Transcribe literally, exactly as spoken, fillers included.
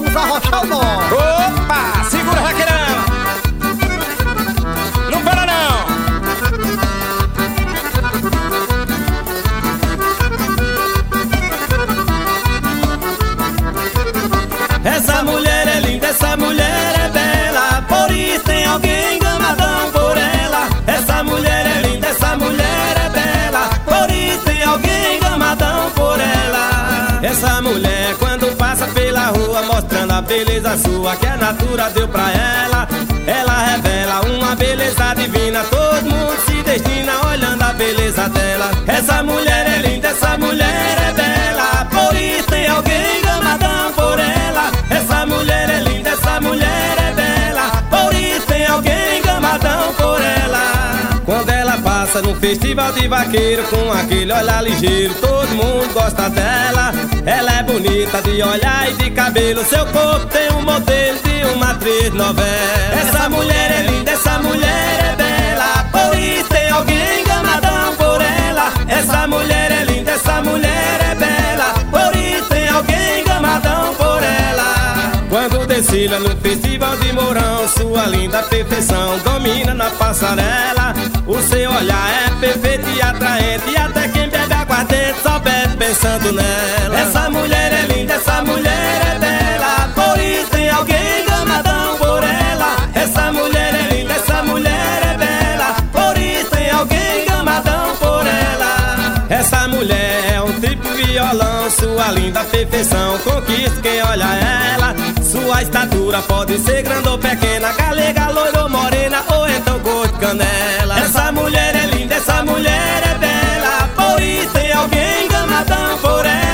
vamos arrochar o nó. Opa, segura, vaqueirão. Não para não. Essa mulher é linda, essa mulher é bela, por isso tem alguém gamadão por ela. Essa mulher é linda, essa mulher é bela, por isso tem alguém gamadão por ela. Essa mulher quando passa pela rua mostrando a beleza sua que a natura deu pra ela, ela revela uma beleza divina, todo mundo se destina olhando a beleza dela. Essa mulher é linda, essa mulher é bela, por isso tem alguém gamadão por ela. Essa mulher é linda, essa mulher é bela, por isso tem alguém gamadão por ela. Quando ela passa no festival de vaqueiro com aquele olhar ligeiro, todo mundo gosta dela. Ela é bonita de olhar e de cabelo, seu corpo tem um modelo de uma atriz novela. Essa mulher é linda, essa mulher é bela, por isso tem alguém gamadão por ela. Essa mulher é linda, essa mulher é bela, por isso tem alguém gamadão por ela. Quando desfila no festival de Mourão, sua linda perfeição domina na passarela. O seu olhar é perfeito e atraente, e até quem bebe aguardente só bebe pensando nela. Essa mulher é linda, essa mulher é bela, por isso tem alguém gamadão por ela. Essa mulher é linda, essa mulher é bela, por isso tem alguém gamadão por ela. Essa mulher é um tipo violão, sua linda perfeição conquista quem olha ela. Sua estatura pode ser grande ou pequena, galega, loira ou morena, ou então cor de canela. Essa mulher é linda, essa mulher é bela, por isso tem alguém gamadão por ela.